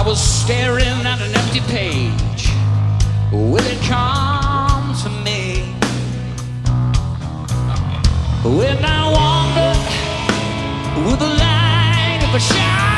was staring at an empty page when it come to me. When I wandered with the light of a shadow